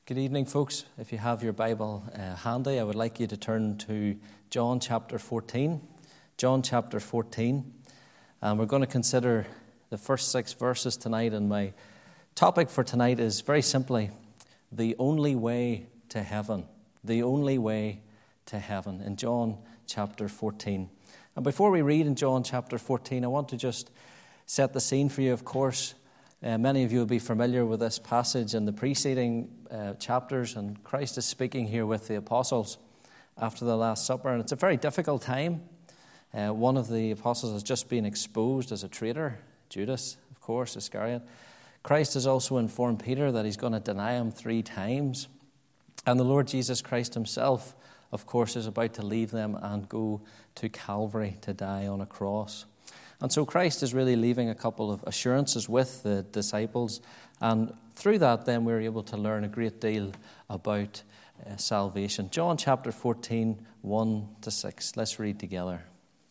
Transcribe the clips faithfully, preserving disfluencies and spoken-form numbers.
Good evening, folks. If you have your Bible uh, handy, I would like you to turn to John chapter fourteen. John chapter fourteen. And we're going to consider the first six verses tonight. And my topic for tonight is very simply, the only way to heaven. The only way to heaven. In John chapter fourteen. And before we read in John chapter fourteen, I want to just set the scene for you, of course. Uh, many of you will be familiar with this passage in the preceding uh, chapters, and Christ is speaking here with the apostles after the Last Supper, and it's a very difficult time. Uh, one of the apostles has just been exposed as a traitor, Judas, of course, Iscariot. Christ has also informed Peter that he's going to deny him three times, and the Lord Jesus Christ himself, of course, is about to leave them and go to Calvary to die on a cross. And so Christ is really leaving a couple of assurances with the disciples. And through that, then, we're able to learn a great deal about uh, salvation. John chapter fourteen, one to six. Let's read together.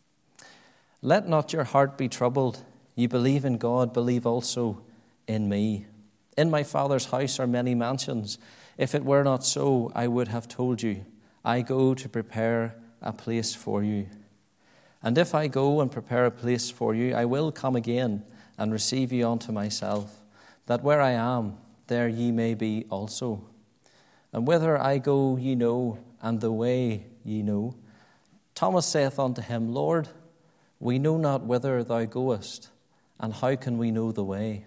Let not your heart be troubled. Ye believe in God, believe also in me. In my Father's house are many mansions. If it were not so, I would have told you. I go to prepare a place for you. And if I go and prepare a place for you, I will come again and receive you unto myself, that where I am, there ye may be also. And whither I go ye know, and the way ye know. Thomas saith unto him, Lord, we know not whither thou goest, and how can we know the way?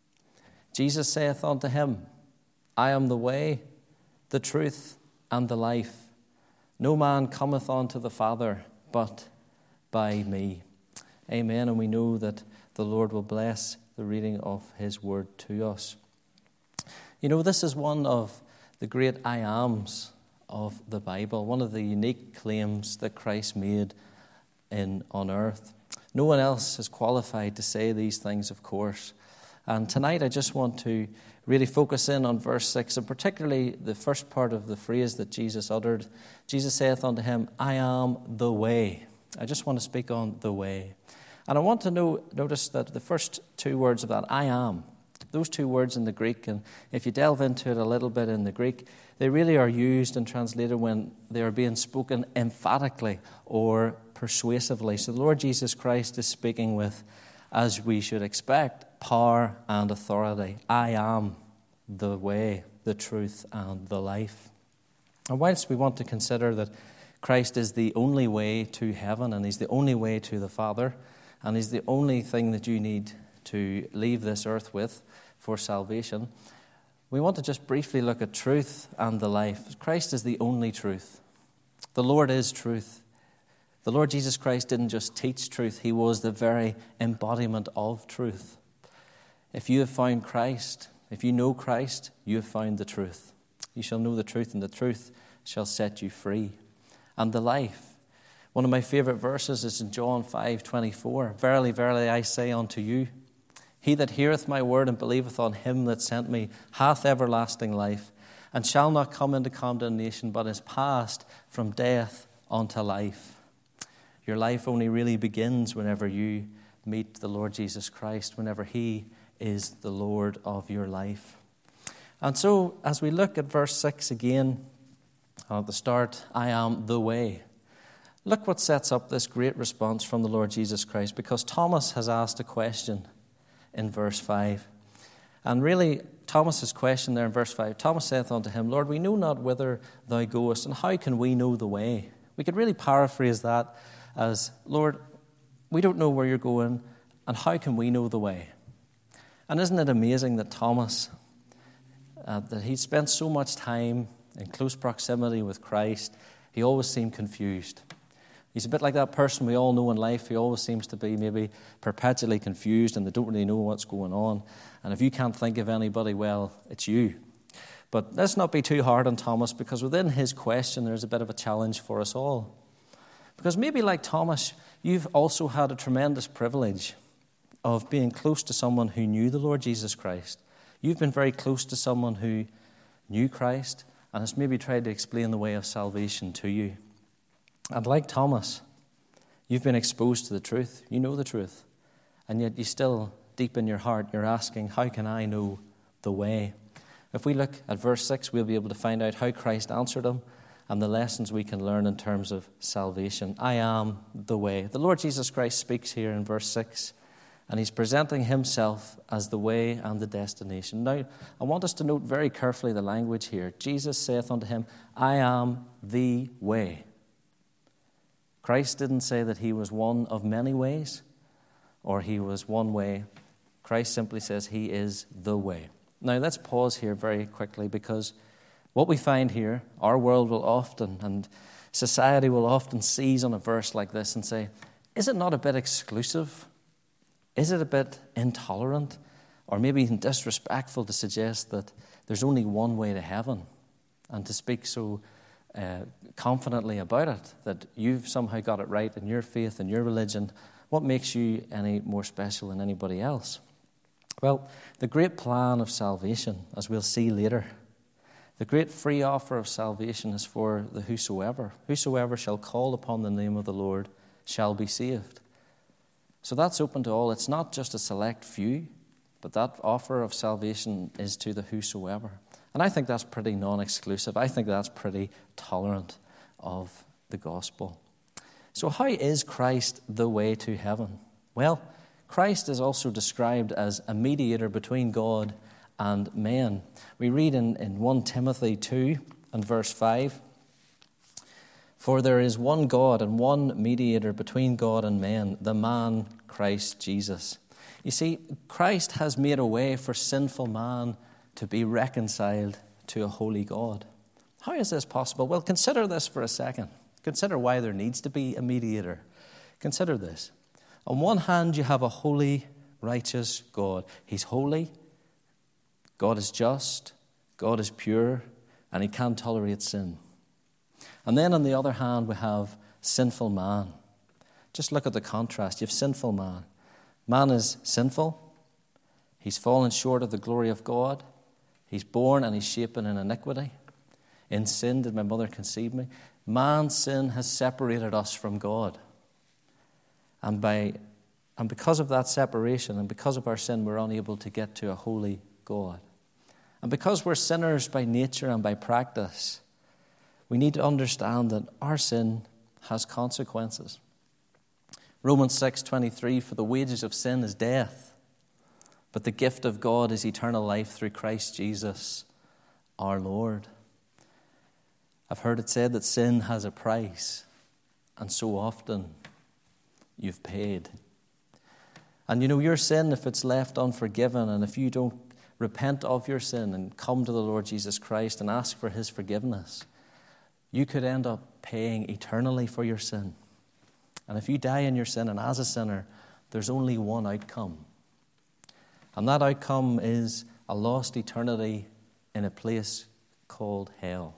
Jesus saith unto him, I am the way, the truth, and the life. No man cometh unto the Father but by me. Amen. And we know that the Lord will bless the reading of his word to us. You know, this is one of the great I ams of the Bible, one of the unique claims that Christ made in on earth. No one else is qualified to say these things, of course. And tonight I just want to really focus in on verse six, and particularly the first part of the phrase that Jesus uttered. Jesus saith unto him, I am the way. I just want to speak on the way. And I want to know, notice that the first two words of that, I am, those two words in the Greek, and if you delve into it a little bit in the Greek, they really are used and translated when they are being spoken emphatically or persuasively. So the Lord Jesus Christ is speaking with, as we should expect, power and authority. I am the way, the truth, and the life. And whilst we want to consider that Christ is the only way to heaven, and he's the only way to the Father, and he's the only thing that you need to leave this earth with for salvation, we want to just briefly look at truth and the life. Christ is the only truth. The Lord is truth. The Lord Jesus Christ didn't just teach truth, he was the very embodiment of truth. If you have found Christ, if you know Christ, you have found the truth. You shall know the truth, and the truth shall set you free. And the life. One of my favorite verses is in John five twenty-four. Verily, verily, I say unto you, he that heareth my word and believeth on him that sent me hath everlasting life, and shall not come into condemnation, but is passed from death unto life. Your life only really begins whenever you meet the Lord Jesus Christ, whenever he is the Lord of your life. And so, as we look at verse six again, at the start, I am the way. Look what sets up this great response from the Lord Jesus Christ, because Thomas has asked a question in verse five. And really, Thomas's question there in verse five, Thomas saith unto him, Lord, we know not whither thou goest, and how can we know the way? We could really paraphrase that as, Lord, we don't know where you're going, and how can we know the way? And isn't it amazing that Thomas, uh, that he spent so much time in close proximity with Christ, he always seemed confused. He's a bit like that person we all know in life who always seems to be maybe perpetually confused and they don't really know what's going on. And if you can't think of anybody, well, it's you. But let's not be too hard on Thomas, because within his question there's a bit of a challenge for us all. Because maybe like Thomas, you've also had a tremendous privilege of being close to someone who knew the Lord Jesus Christ. You've been very close to someone who knew Christ and has maybe tried to explain the way of salvation to you. And like Thomas, you've been exposed to the truth. You know the truth. And yet you still, deep in your heart, you're asking, how can I know the way? If we look at verse six, we'll be able to find out how Christ answered him and the lessons we can learn in terms of salvation. I am the way. The Lord Jesus Christ speaks here in verse six, and he's presenting himself as the way and the destination. Now, I want us to note very carefully the language here. Jesus saith unto him, I am the way. Christ didn't say that he was one of many ways, or he was one way. Christ simply says he is the way. Now, let's pause here very quickly, because what we find here, our world will often, and society will often seize on a verse like this and say, is it not a bit exclusive? Is it a bit intolerant? Or maybe even disrespectful to suggest that there's only one way to heaven, and to speak so uh, confidently about it, that you've somehow got it right in your faith and your religion? What makes you any more special than anybody else? Well, the great plan of salvation, as we'll see later, the great free offer of salvation is for the whosoever. Whosoever shall call upon the name of the Lord shall be saved. So that's open to all. It's not just a select few, but that offer of salvation is to the whosoever. And I think that's pretty non-exclusive. I think that's pretty tolerant of the gospel. So how is Christ the way to heaven? Well, Christ is also described as a mediator between God and men. We read in, in First Timothy two and verse five, for there is one God and one mediator between God and men, the man Christ Jesus. You see, Christ has made a way for sinful man to be reconciled to a holy God. How is this possible? Well, consider this for a second. Consider why there needs to be a mediator. Consider this. On one hand, you have a holy, righteous God. He's holy, God is just, God is pure, and he can't tolerate sin. And then on the other hand, we have sinful man. Just look at the contrast. You have sinful man. Man is sinful. He's fallen short of the glory of God. He's born and he's shapen in iniquity. In sin did my mother conceive me. Man's sin has separated us from God. And by and because of that separation and because of our sin, we're unable to get to a holy God. And because we're sinners by nature and by practice, we need to understand that our sin has consequences. Romans six twenty-three, for the wages of sin is death, but the gift of God is eternal life through Christ Jesus our Lord. I've heard it said that sin has a price, and so often you've paid. And you know, your sin, if it's left unforgiven, and if you don't repent of your sin and come to the Lord Jesus Christ and ask for his forgiveness, you could end up paying eternally for your sin. And if you die in your sin, and as a sinner, there's only one outcome. And that outcome is a lost eternity in a place called hell.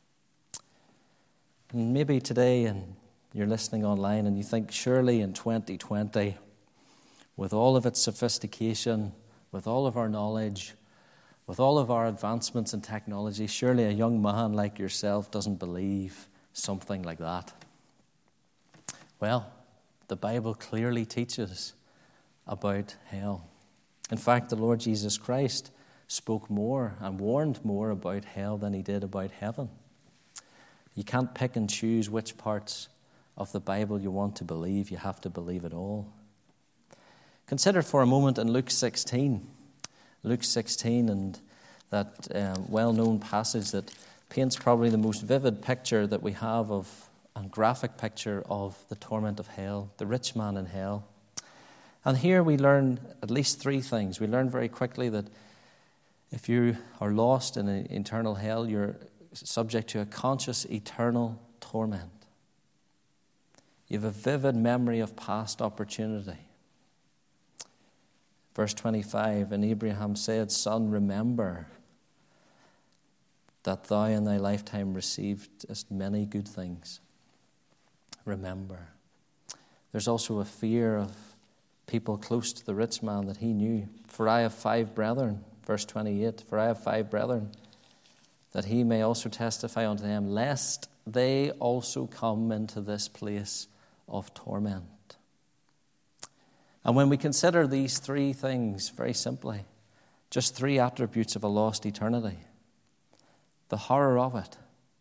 And maybe today, and you're listening online, and you think, surely in twenty twenty, with all of its sophistication, with all of our knowledge, with all of our advancements in technology, surely a young man like yourself doesn't believe something like that. Well, the Bible clearly teaches about hell. In fact, the Lord Jesus Christ spoke more and warned more about hell than he did about heaven. You can't pick and choose which parts of the Bible you want to believe. You have to believe it all. Consider for a moment in Luke sixteen. Luke sixteen, and that um, well-known passage that paints probably the most vivid picture that we have of, and graphic picture of the torment of hell, the rich man in hell. And here we learn at least three things. We learn very quickly that if you are lost in an eternal hell, you're subject to a conscious eternal torment. You have a vivid memory of past opportunity. Verse twenty-five, and Abraham said, Son, remember that thou in thy lifetime receivest many good things. Remember. There's also a fear of people close to the rich man that he knew. For I have five brethren, verse twenty-eight, for I have five brethren, that he may also testify unto them, lest they also come into this place of torment. And when we consider these three things very simply, Just three attributes of a lost eternity. The horror of it.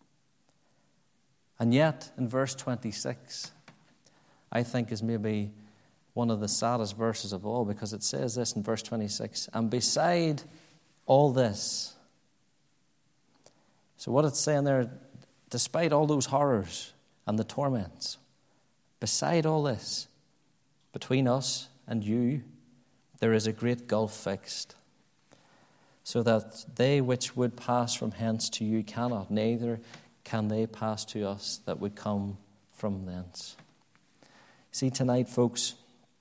And yet, in verse twenty-six, I think is maybe one of the saddest verses of all, because it says this in verse twenty-six, and beside all this. So what it's saying there, despite all those horrors and the torments, beside all this, between us and you, there is a great gulf fixed, so that they which would pass from hence to you cannot, neither can they pass to us that would come from thence. See, tonight, folks,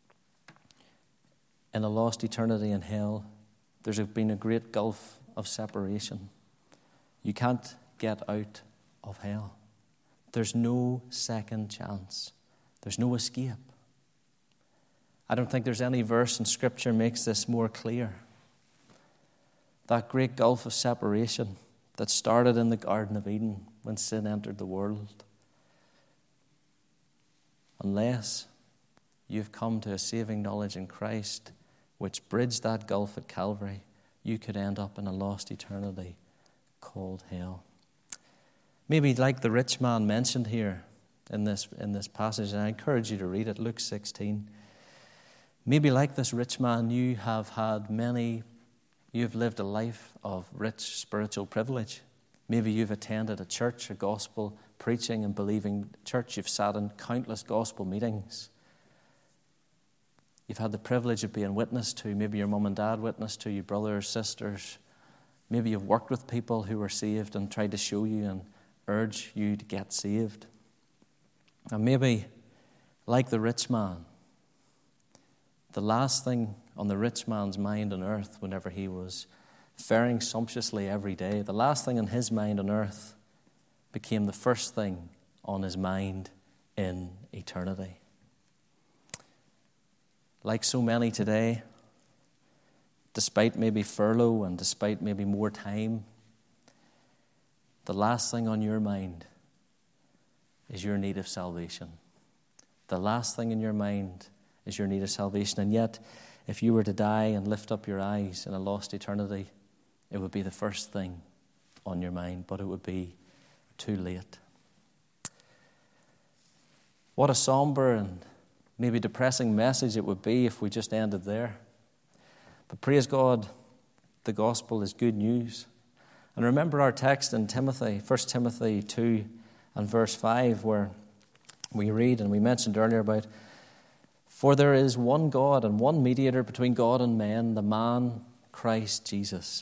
in a lost eternity in hell, there's been a great gulf of separation. You can't get out of hell. There's no second chance. There's no escape. I don't think there's any verse in Scripture makes this more clear. That great gulf of separation that started in the Garden of Eden when sin entered the world. Unless you've come to a saving knowledge in Christ, which bridged that gulf at Calvary, you could end up in a lost eternity called hell. Maybe like the rich man mentioned here in this, in this passage, and I encourage you to read it, Luke sixteen. Maybe like this rich man, you have had many, you've lived a life of rich spiritual privilege. Maybe you've attended a church, a gospel preaching and believing church. You've sat in countless gospel meetings. You've had the privilege of being witness to, maybe your mum and dad witness to, your brothers, sisters. Maybe you've worked with people who were saved and tried to show you and urge you to get saved. And maybe, like the rich man, the last thing on the rich man's mind on earth whenever he was faring sumptuously every day, the last thing on his mind on earth became the first thing on his mind in eternity. Like so many today, despite maybe furlough and despite maybe more time, the last thing on your mind is your need of salvation. The last thing in your mind is your need of salvation. And yet, if you were to die and lift up your eyes in a lost eternity, it would be the first thing on your mind, but it would be too late. What a somber and maybe depressing message it would be if we just ended there. But praise God, the gospel is good news. And remember our text in Timothy, First Timothy two and verse five, where we read, and we mentioned earlier about, for there is one God and one mediator between God and men, the man Christ Jesus.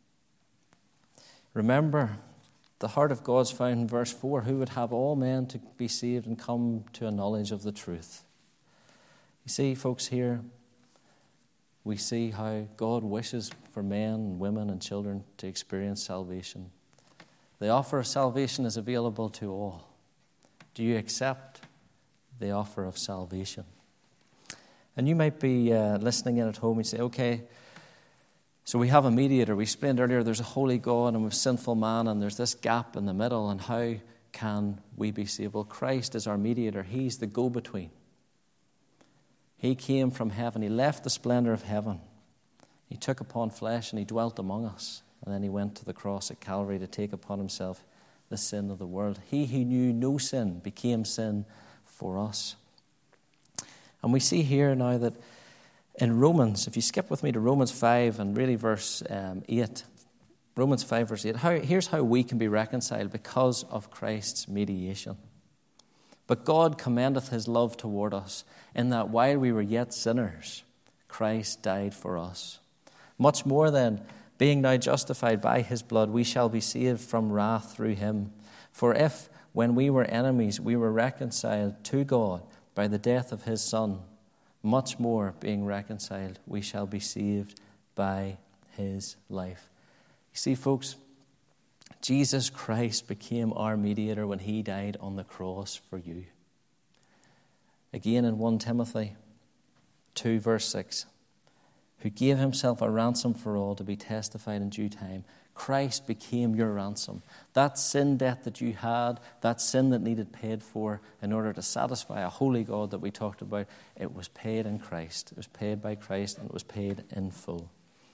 Remember, the heart of God's found in verse four, who would have all men to be saved and come to a knowledge of the truth. You see, folks, here we see how God wishes for men and women and children to experience salvation. The offer of salvation is available to all. Do you accept the offer of salvation? And you might be uh, listening in at home and say, okay, so we have a mediator. We explained earlier there's a holy God and we've sinful man, and there's this gap in the middle, and how can we be saved? Well, Christ is our mediator. He's the go-between. He came from heaven. He left the splendor of heaven. He took upon flesh and he dwelt among us. And then he went to the cross at Calvary to take upon himself the sin of the world. He who knew no sin became sin for us. And we see here now that in Romans, if you skip with me to Romans five and really verse um, eight, Romans five verse eight, how, here's how we can be reconciled because of Christ's mediation. But God commendeth his love toward us, in that while we were yet sinners, Christ died for us. Much more then, being now justified by his blood, we shall be saved from wrath through him. For if, when we were enemies, we were reconciled to God by the death of his Son, much more, being reconciled, we shall be saved by his life. You see, folks, Jesus Christ became our mediator when he died on the cross for you. Again in First Timothy two verse six, who gave himself a ransom for all to be testified in due time. Christ became your ransom. That sin debt that you had, that sin that needed paid for in order to satisfy a holy God that we talked about, it was paid in Christ. It was paid by Christ, and it was paid in full.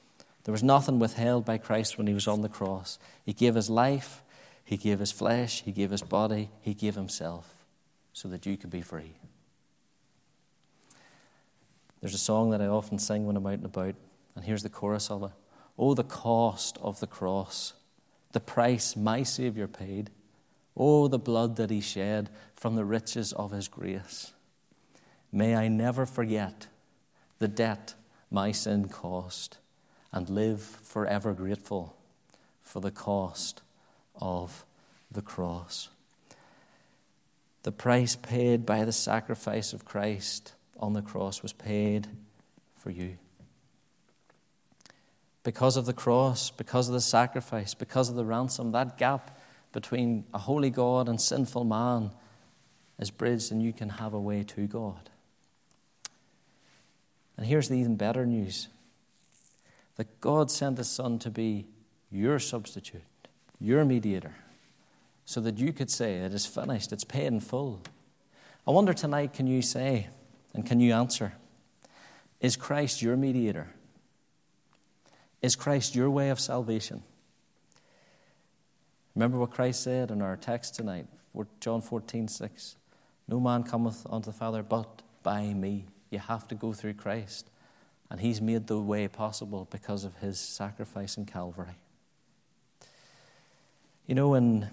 There was nothing withheld by Christ when he was on the cross. He gave his life, he gave his flesh, he gave his body, he gave himself so that you could be free. There's a song that I often sing when I'm out and about, and here's the chorus of it. Oh, the cost of the cross, the price my Saviour paid. Oh, the blood that he shed from the riches of his grace. May I never forget the debt my sin cost, and live forever grateful for the cost of the cross. The price paid by the sacrifice of Christ on the cross was paid for you. Because of the cross, because of the sacrifice, because of the ransom, that gap between a holy God and sinful man is bridged, and you can have a way to God. And here's the even better news. That God sent his Son to be your substitute, your mediator, so that you could say, it is finished, it's paid in full. I wonder tonight, can you say, and can you answer, is Christ your mediator? Is Christ your way of salvation? Remember what Christ said in our text tonight, John fourteen six. No man cometh unto the Father but by me. You have to go through Christ. And he's made the way possible because of his sacrifice in Calvary. You know, in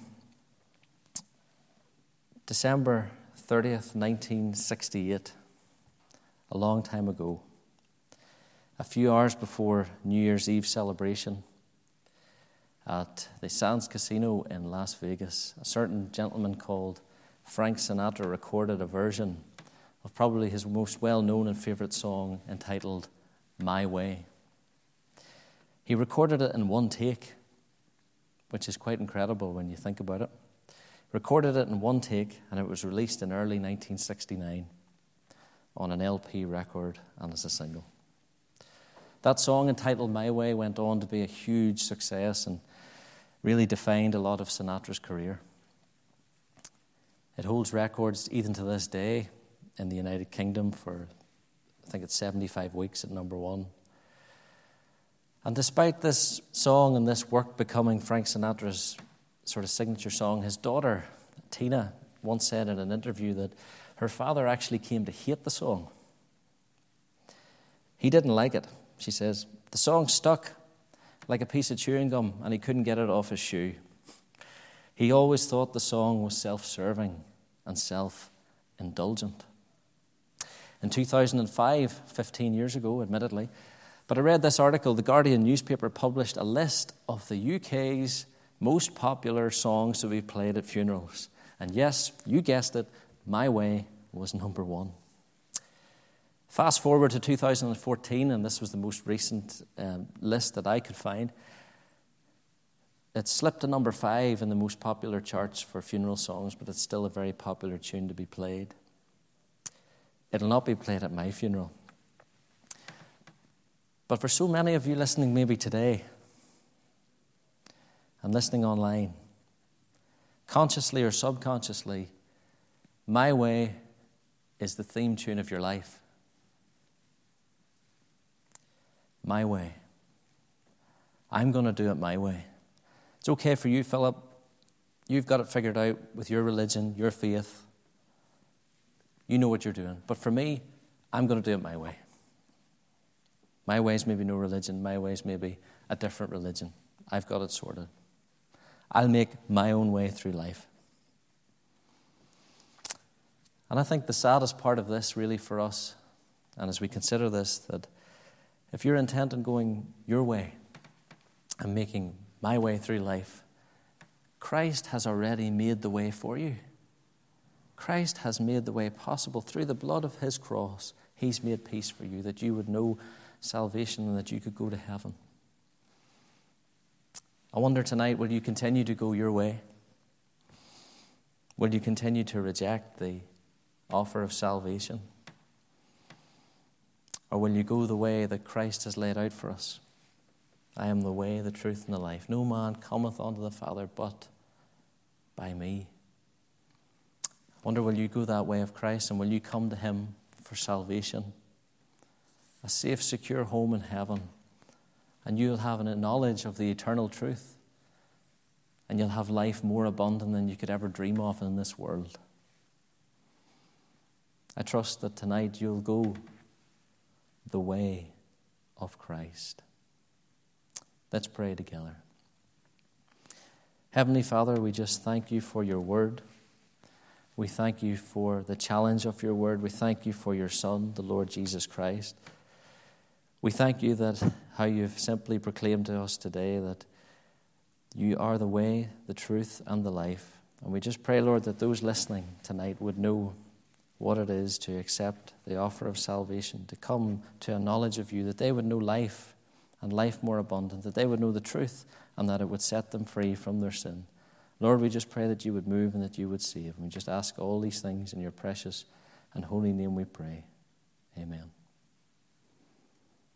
December thirtieth, nineteen sixty-eight, a long time ago, a few hours before New Year's Eve celebration at the Sands Casino in Las Vegas, a certain gentleman called Frank Sinatra recorded a version of probably his most well-known and favorite song entitled My Way. He recorded it in one take, which is quite incredible when you think about it. Recorded it in one take, and it was released in early nineteen sixty-nine on an L P record and as a single. That song entitled My Way went on to be a huge success and really defined a lot of Sinatra's career. It holds records even to this day in the United Kingdom for, I think it's seventy-five weeks at number one. And despite this song and this work becoming Frank Sinatra's sort of signature song, his daughter, Tina, once said in an interview that her father actually came to hate the song. He didn't like it, she says. The song stuck like a piece of chewing gum and he couldn't get it off his shoe. He always thought the song was self-serving and self-indulgent. In two thousand five, fifteen years ago, admittedly, but I read this article. The Guardian newspaper published a list of the U K's most popular songs to be played at funerals. And yes, you guessed it, My Way was number one. Fast forward to two thousand fourteen, and this was the most recent um, list that I could find. It slipped to number five in the most popular charts for funeral songs, but it's still a very popular tune to be played. It'll not be played at my funeral. But for so many of you listening maybe today and listening online, consciously or subconsciously, My Way is the theme tune of your life. My way. I'm going to do it my way. It's okay for you, Philip. You've got it figured out with your religion, your faith. You know what you're doing. But for me, I'm going to do it my way. My way's maybe no religion. My way's maybe a different religion. I've got it sorted. I'll make my own way through life. And I think the saddest part of this really for us, and as we consider this, that if you're intent on going your way and making my way through life, Christ has already made the way for you. Christ has made the way possible through the blood of his cross. He's made peace for you, that you would know salvation and that you could go to heaven. I wonder tonight, will you continue to go your way? Will you continue to reject the offer of salvation? Or will you go the way that Christ has laid out for us? I am the way, the truth, and the life. No man cometh unto the Father but by me. I wonder, will you go that way of Christ, and will you come to him for salvation? A safe, secure home in heaven, and you'll have a knowledge of the eternal truth, and you'll have life more abundant than you could ever dream of in this world. I trust that tonight you'll go the way of Christ. Let's pray together. Heavenly Father, we just thank you for your word. We thank you for the challenge of your word. We thank you for your Son, the Lord Jesus Christ. We thank you that how you've simply proclaimed to us today that you are the way, the truth, and the life. And we just pray, Lord, that those listening tonight would know what it is to accept the offer of salvation, to come to a knowledge of you, that they would know life and life more abundant, that they would know the truth and that it would set them free from their sin. Lord, we just pray that you would move and that you would save. And we just ask all these things in your precious and holy name we pray. Amen.